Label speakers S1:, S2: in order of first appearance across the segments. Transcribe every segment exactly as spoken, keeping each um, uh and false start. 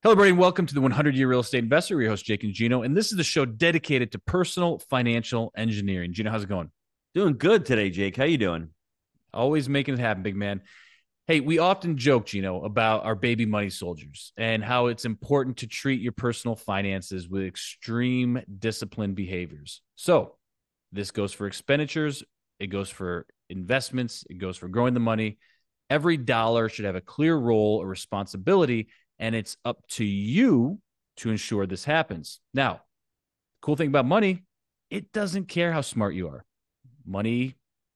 S1: Hello, everybody, and welcome to the hundred-Year Real Estate Investor. We're your host, Jake and Gino, and this is the show dedicated to personal financial engineering. Gino, how's it going?
S2: Doing good today, Jake. How you doing?
S1: Always making it happen, big man. Hey, we often joke, Gino, about our baby money soldiers and how it's important to treat your personal finances with extreme disciplined behaviors. So this goes for expenditures, it goes for investments, it goes for growing the money. Every dollar should have a clear role or responsibility, and it's up to you to ensure this happens. Now, cool thing about money, it doesn't care how smart you are. Money,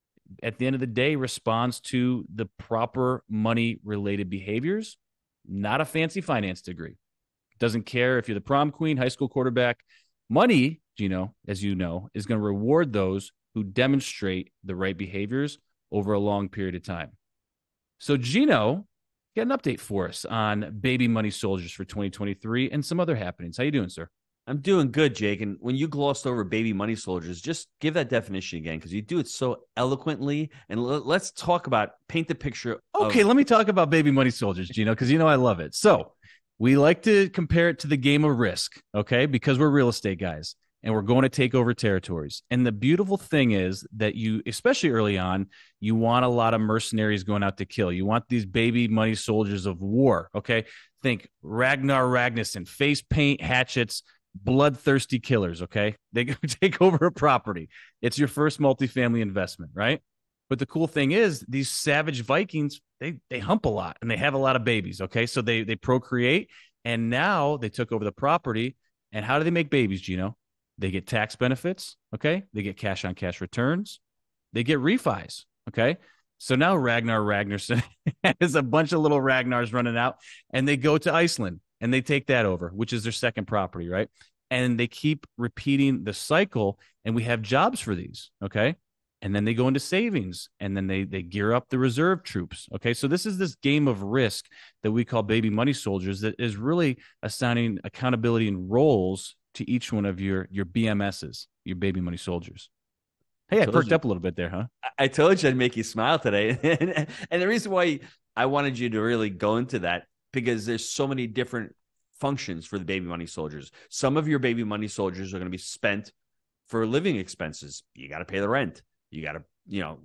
S1: at the end of the day, responds to the proper money-related behaviors, not a fancy finance degree. Doesn't care if you're the prom queen, high school quarterback. Money, Gino, as you know, is going to reward those who demonstrate the right behaviors over a long period of time. So, Gino, get an update for us on baby money soldiers for twenty twenty-three and some other happenings. How you doing, sir?
S2: I'm doing good, Jake. And when you glossed over baby money soldiers, just give that definition again, because you do it so eloquently. And l- let's talk about, paint the picture.
S1: Okay,
S2: of-
S1: let me talk about baby money soldiers, Gino, because you know I love it. So we like to compare it to the game of Risk, okay, because we're real estate guys and we're going to take over territories. And the beautiful thing is that you, especially early on, you want a lot of mercenaries going out to kill. You want these baby money soldiers of war, okay? Think Ragnar Ragnarsson, face paint, hatchets, bloodthirsty killers, okay? They go take over a property. It's your first multifamily investment, right? But the cool thing is these savage Vikings, they they hump a lot and they have a lot of babies, okay? So they they procreate, and now they took over the property. And how do they make babies, Gino? They get tax benefits, okay? They get cash on cash returns. They get refis, okay? So now Ragnar Ragnarsson has a bunch of little Ragnars running out, and they go to Iceland and they take that over, which is their second property, right? And they keep repeating the cycle, and we have jobs for these, okay? And then they go into savings, and then they they gear up the reserve troops, okay? So this is this game of Risk that we call baby money soldiers that is really assigning accountability and roles to each one of your your B M Ss, your baby money soldiers. Hey, I, I perked you. up a little bit there, huh?
S2: I told you I'd make you smile today. And the reason why I wanted you to really go into that, because there's so many different functions for the baby money soldiers. Some of your baby money soldiers are going to be spent for living expenses. You got to pay the rent. You got to, you know,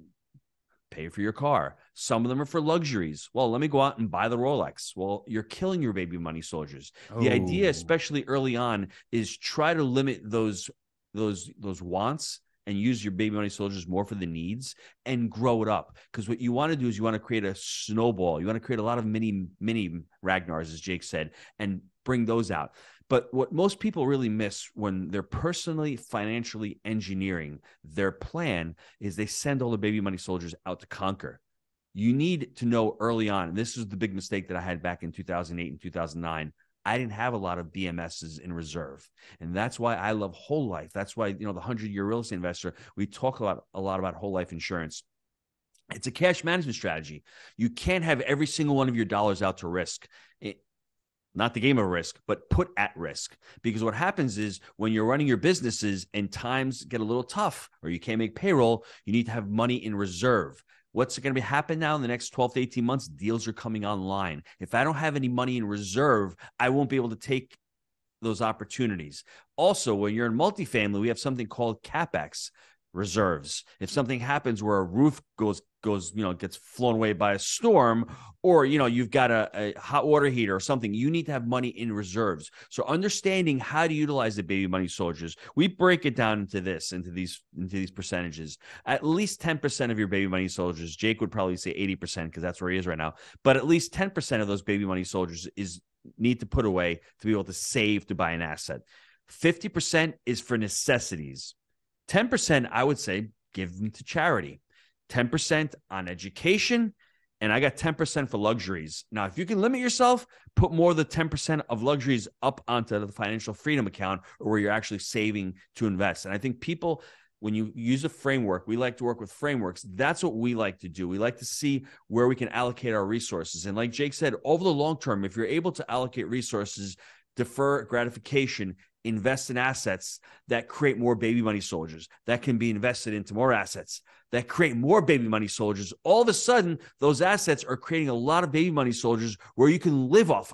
S2: pay for your car. Some of them are for luxuries. Well, let me go out and buy the Rolex. Well, you're killing your baby money soldiers. Oh. The idea, especially early on, is try to limit those those those wants and use your baby money soldiers more for the needs and grow it up. Because what you want to do is you want to create a snowball. You want to create a lot of mini mini Ragnars, as Jake said, and bring those out. But what most people really miss when they're personally financially engineering their plan is they send all the baby money soldiers out to conquer. You need to know early on, and this is the big mistake that I had back in two thousand eight and two thousand nine. I didn't have a lot of B M Ss in reserve. And that's why I love whole life. That's why, you know, the hundred-year real estate investor, we talk a lot, a lot about whole life insurance. It's a cash management strategy. You can't have every single one of your dollars out to risk. It, Not the game of Risk, but put at risk. Because what happens is when you're running your businesses and times get a little tough or you can't make payroll, you need to have money in reserve. What's going to happen now in the next twelve to eighteen months? Deals are coming online. If I don't have any money in reserve, I won't be able to take those opportunities. Also, when you're in multifamily, we have something called CapEx reserves. If something happens where a roof goes goes, you know, gets flown away by a storm, or, you know, you've got a, a hot water heater or something, you need to have money in reserves. So understanding how to utilize the baby money soldiers, we break it down into this, into these, into these percentages. At least ten percent of your baby money soldiers, Jake would probably say eighty percent because that's where he is right now, but at least ten percent of those baby money soldiers is need to put away to be able to save to buy an asset. fifty percent is for necessities. ten percent, I would say, give them to charity. ten percent on education, and I got ten percent for luxuries. Now, if you can limit yourself, put more of the ten percent of luxuries up onto the financial freedom account, or where you're actually saving to invest. And I think people, when you use a framework, we like to work with frameworks. That's what we like to do. We like to see where we can allocate our resources. And like Jake said, over the long term, if you're able to allocate resources, defer gratification, invest in assets that create more baby money soldiers, that can be invested into more assets, that create more baby money soldiers, all of a sudden, those assets are creating a lot of baby money soldiers where you can live off of.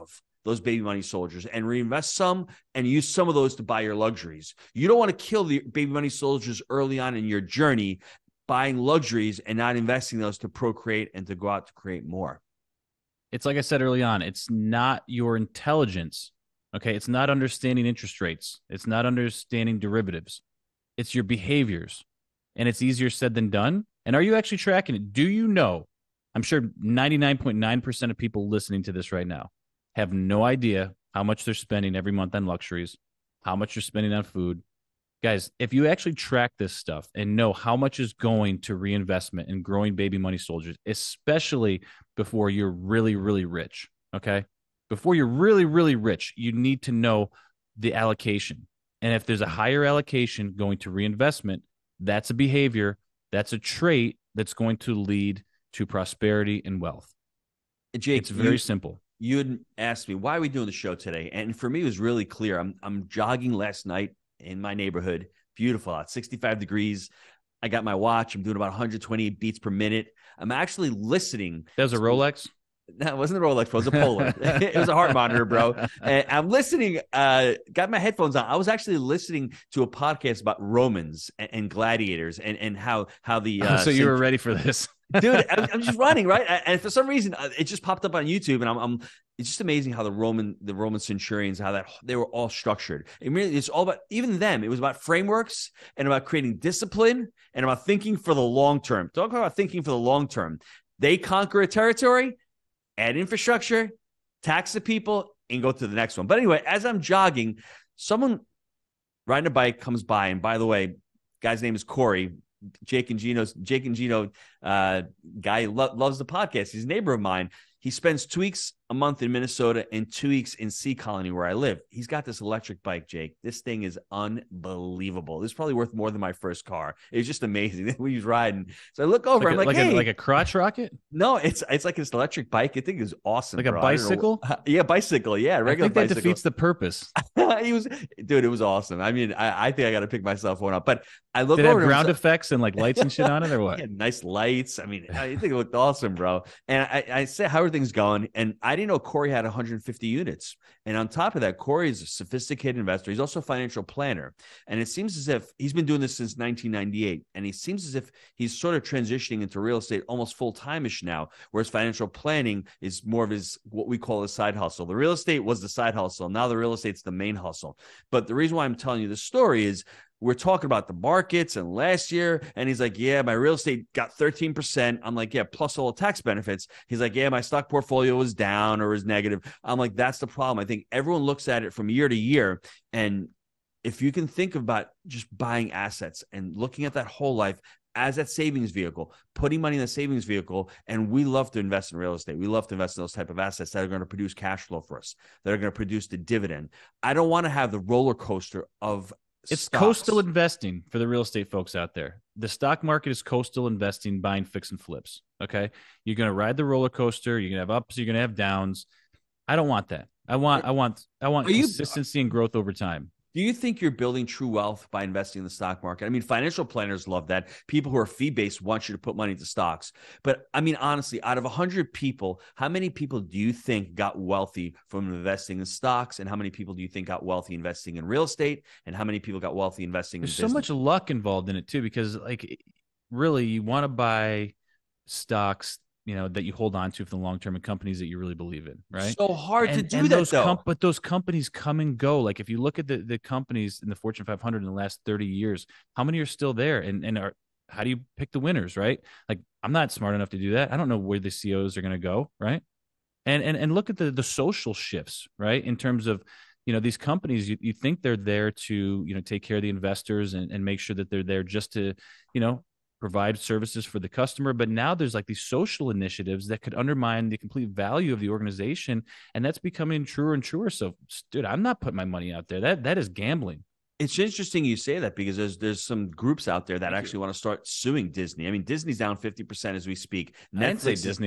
S2: those baby money soldiers and reinvest some and use some of those to buy your luxuries. You don't want to kill the baby money soldiers early on in your journey buying luxuries and not investing those to procreate and to go out to create more.
S1: It's like I said early on, it's not your intelligence. Okay. It's not understanding interest rates. It's not understanding derivatives. It's your behaviors. And it's easier said than done. And are you actually tracking it? Do you know? I'm sure ninety-nine point nine percent of people listening to this right now have no idea how much they're spending every month on luxuries, how much you're spending on food. Guys, if you actually track this stuff and know how much is going to reinvestment and growing baby money soldiers, especially before you're really, really rich, okay? Before you're really, really rich, you need to know the allocation. And if there's a higher allocation going to reinvestment, that's a behavior, that's a trait that's going to lead to prosperity and wealth.
S2: Jake,
S1: it's very
S2: you,
S1: simple.
S2: You had asked me, why are we doing the show today? And for me, it was really clear. I'm I'm jogging last night in my neighborhood. Beautiful out, sixty-five degrees. I got my watch. I'm doing about one hundred twenty-eight beats per minute. I'm actually listening.
S1: That was a Rolex?
S2: No, it wasn't a Rolex, it was a Polar. It was a heart monitor, bro. And I'm listening, uh, got my headphones on. I was actually listening to a podcast about Romans and, and gladiators and, and how, how the. Uh,
S1: oh, so you were ready for this.
S2: Dude, I'm, I'm just running, right? And for some reason, it just popped up on YouTube, and I'm, I'm it's just amazing how the Roman, the Roman centurions, how that they were all structured. It really, it's all about, even them, it was about frameworks and about creating discipline and about thinking for the long term. Talk about thinking for the long term. They conquer a territory, add infrastructure, tax the people, and go to the next one. But anyway, as I'm jogging, someone riding a bike comes by, and by the way, guy's name is Corey. Jake and Gino's Jake and Gino uh, guy lo- loves the podcast. He's a neighbor of mine. He spends two weeks a month in Minnesota and two weeks in Sea Colony where I live. He's got this electric bike, Jake. This thing is unbelievable. This is probably worth more than my first car. It's just amazing when he's riding. So I look over.
S1: Like
S2: I'm
S1: a,
S2: like,
S1: like,
S2: hey.
S1: a, like a crotch rocket?
S2: No, it's it's like this electric bike. I think it's awesome.
S1: Like
S2: bro.
S1: a bicycle?
S2: Yeah, bicycle. Yeah, regular
S1: I think that
S2: bicycle.
S1: defeats the purpose.
S2: He was, dude. It was awesome. I mean, I, I think I got to pick myself one up. But I look
S1: Did it
S2: over.
S1: have ground
S2: was,
S1: effects and like lights and shit on it, or what?
S2: Yeah, nice lights. I mean, I think it looked awesome, bro. And I, I said, "How are things going?" And I didn't know Corey had one hundred fifty units. And on top of that, Corey is a sophisticated investor. He's also a financial planner. And it seems as if he's been doing this since nineteen ninety-eight. And he seems as if he's sort of transitioning into real estate almost full time-ish now, whereas financial planning is more of his what we call a side hustle. The real estate was the side hustle. Now the real estate's the main hustle. But the reason why I'm telling you this story is we're talking about the markets and last year. And he's like, yeah, my real estate got thirteen percent. I'm like, yeah, plus all the tax benefits. He's like, yeah, my stock portfolio was down or was negative. I'm like, that's the problem. I think everyone looks at it from year to year. And if you can think about just buying assets and looking at that whole life as that savings vehicle, putting money in the savings vehicle, and we love to invest in real estate. We love to invest in those type of assets that are going to produce cash flow for us, that are going to produce the dividend. I don't want to have the roller coaster of
S1: It's
S2: stocks.
S1: Coastal investing for the real estate folks out there. The stock market is coastal investing, buying fix and flips. Okay. You're going to ride the roller coaster. You're going to have ups. You're going to have downs. I don't want that. I want, I want, I want
S2: Are you-
S1: consistency and growth over time.
S2: Do you think you're building true wealth by investing in the stock market? I mean, financial planners love that. People who are fee-based want you to put money into stocks. But I mean, honestly, out of one hundred people, how many people do you think got wealthy from investing in stocks? And how many people do you think got wealthy investing in real estate? And how many people got wealthy investing
S1: There's
S2: in
S1: so
S2: business?
S1: much luck involved in it too, because like really you want to buy stocks, you know, that you hold on to for the long term and companies that you really believe in, right?
S2: So hard
S1: and,
S2: to do
S1: and
S2: that,
S1: those
S2: though.
S1: com- but those companies come and go. Like if you look at the, the companies in the Fortune five hundred in the last thirty years, how many are still there? And and are how do you pick the winners, right? Like I'm not smart enough to do that. I don't know where the C E Os are going to go, right? And and and look at the the social shifts, right? In terms of, you know, these companies, you, you think they're there to, you know, take care of the investors and, and make sure that they're there just to, you know, provide services for the customer. But now there's like these social initiatives that could undermine the complete value of the organization. And that's becoming truer and truer. So, dude, I'm not putting my money out there. That that is gambling.
S2: It's interesting you say that because there's there's some groups out there that
S1: Thank
S2: actually want to start suing Disney. I mean, Disney's down fifty percent as we speak.
S1: I didn't say
S2: Netflix is-
S1: Disney.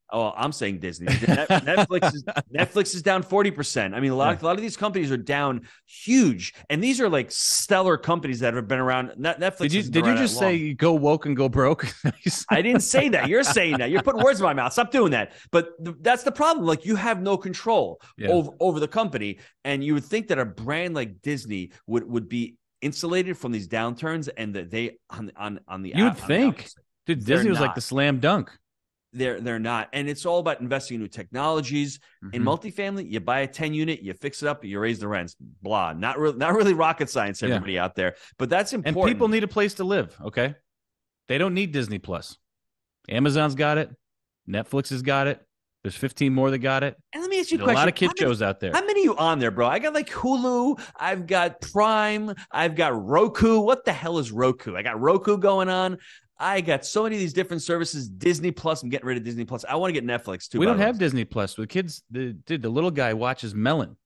S2: Oh, I'm saying Disney. Netflix is Netflix is down forty percent. I mean, a lot, yeah. a lot of these companies are down huge, and these are like stellar companies that have been around. Netflix.
S1: Did you did you just say go woke and go broke?
S2: I didn't say that. You're saying that. You're putting words in my mouth. Stop doing that. But th- that's the problem. Like, you have no control yeah. over over the company, and you would think that a brand like Disney would would be insulated from these downturns, and that they on on on the
S1: you would think, dude, Disney was not. like the slam dunk.
S2: They're they're not. And it's all about investing in new technologies. Mm-hmm. In multifamily, you buy a ten unit, you fix it up, you raise the rents. Blah. Not really not really rocket science, everybody yeah. out there. But that's important.
S1: And people need a place to live, okay? They don't need Disney Plus. Amazon's got it. Netflix has got it. There's fifteen more that got it.
S2: And let me ask you a
S1: There's
S2: question.
S1: A lot of kid
S2: how
S1: shows
S2: many,
S1: out there.
S2: How many are you on there, bro? I got like Hulu. I've got Prime. I've got Roku. What the hell is Roku? I got Roku going on. I got so many of these different services. Disney Plus. I'm getting rid of Disney Plus. I want to get Netflix too.
S1: We don't have Disney Plus. The kids, the dude, the little guy watches Melon,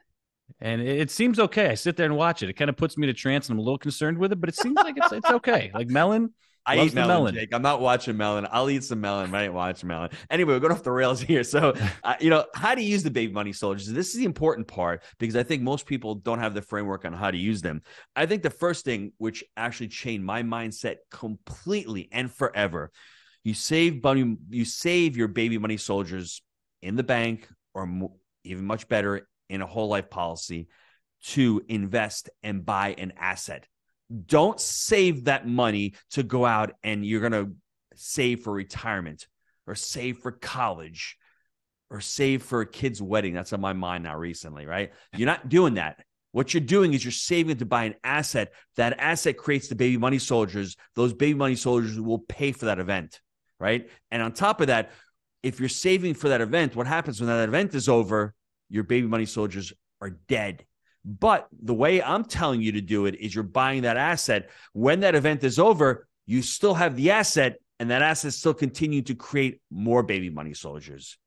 S1: and it, it seems okay. I sit there and watch it. It kind of puts me to trance, and I'm a little concerned with it, but it seems like it's it's okay. Like Melon.
S2: I eat melon, melon, Jake. I'm not watching melon. I'll eat some melon, but I ain't watching melon. Anyway, we're going off the rails here. So, uh, you know, how to use the baby money soldiers. This is the important part, because I think most people don't have the framework on how to use them. I think the first thing, which actually changed my mindset completely and forever, you save money, you save your baby money soldiers in the bank, or mo- even much better, in a whole life policy, to invest and buy an asset. Don't save that money to go out and you're going to save for retirement, or save for college, or save for a kid's wedding. That's on my mind now recently, right? You're not doing that. What you're doing is you're saving to buy an asset. That asset creates the baby money soldiers. Those baby money soldiers will pay for that event, right? And on top of that, if you're saving for that event, what happens when that event is over? Your baby money soldiers are dead. But the way I'm telling you to do it is you're buying that asset. When that event is over, you still have the asset, and that asset still continue to create more baby money soldiers.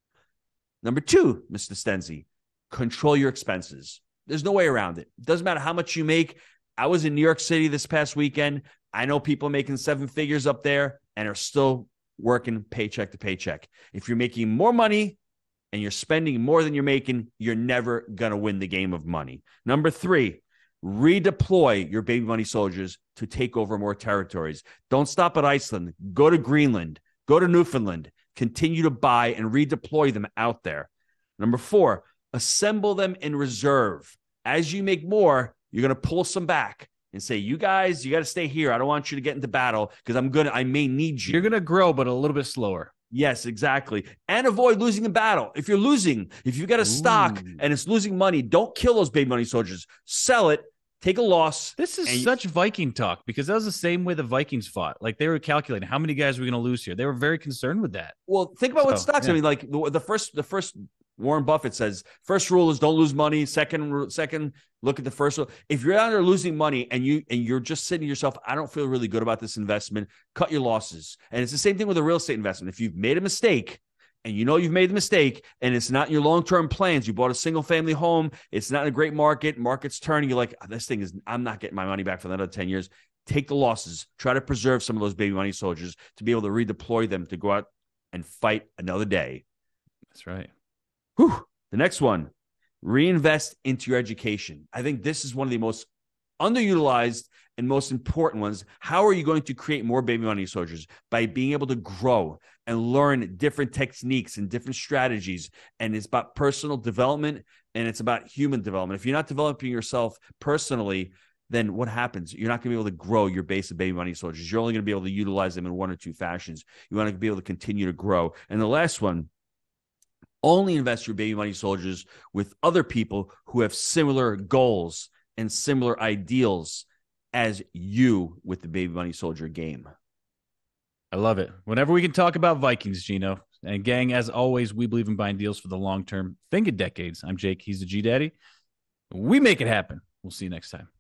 S2: Number two, Mister Stenzi, control your expenses. There's no way around it. It doesn't matter how much you make. I was in New York City this past weekend. I know people making seven figures up there and are still working paycheck to paycheck. If you're making more money and you're spending more than you're making, you're never going to win the game of money. Number three, redeploy your baby money soldiers to take over more territories. Don't stop at Iceland. Go to Greenland. Go to Newfoundland. Continue to buy and redeploy them out there. Number four, assemble them in reserve. As you make more, you're going to pull some back and say, you guys, you got to stay here. I don't want you to get into battle, because I'm going to, I may need you.
S1: You're going to grow, but a little bit slower.
S2: Yes, exactly. And avoid losing a battle. If you're losing, if you've got a stock Ooh. and it's losing money, don't kill those baby money soldiers. Sell it, take a loss.
S1: This is such you- Viking talk, because that was the same way the Vikings fought. Like, they were calculating how many guys were going to lose here. They were very concerned with that.
S2: Well, think about so, what stocks. Yeah. I mean, like the, the first, the first Warren Buffett says, first rule is don't lose money. Second, second, look at the first rule. If you're out there losing money and you and you're just saying to yourself, I don't feel really good about this investment, cut your losses. And it's the same thing with a real estate investment. If you've made a mistake and you know you've made the mistake and it's not in your long-term plans, you bought a single family home, it's not in a great market, market's turning, you're like, oh, this thing is, I'm not getting my money back for another ten years. Take the losses. Try to preserve some of those baby money soldiers to be able to redeploy them to go out and fight another day.
S1: That's right.
S2: Whew. The next one, reinvest into your education. I think this is one of the most underutilized and most important ones. How are you going to create more baby money soldiers? By being able to grow and learn different techniques and different strategies. And it's about personal development, and it's about human development. If you're not developing yourself personally, then what happens? You're not going to be able to grow your base of baby money soldiers. You're only going to be able to utilize them in one or two fashions. You want to be able to continue to grow. And the last one, only invest your baby money soldiers with other people who have similar goals and similar ideals as you with the baby money soldier game.
S1: I love it. Whenever we can talk about Vikings, Gino. And gang, as always, we believe in buying deals for the long term. Think of decades. I'm Jake. He's the G Daddy. We make it happen. We'll see you next time.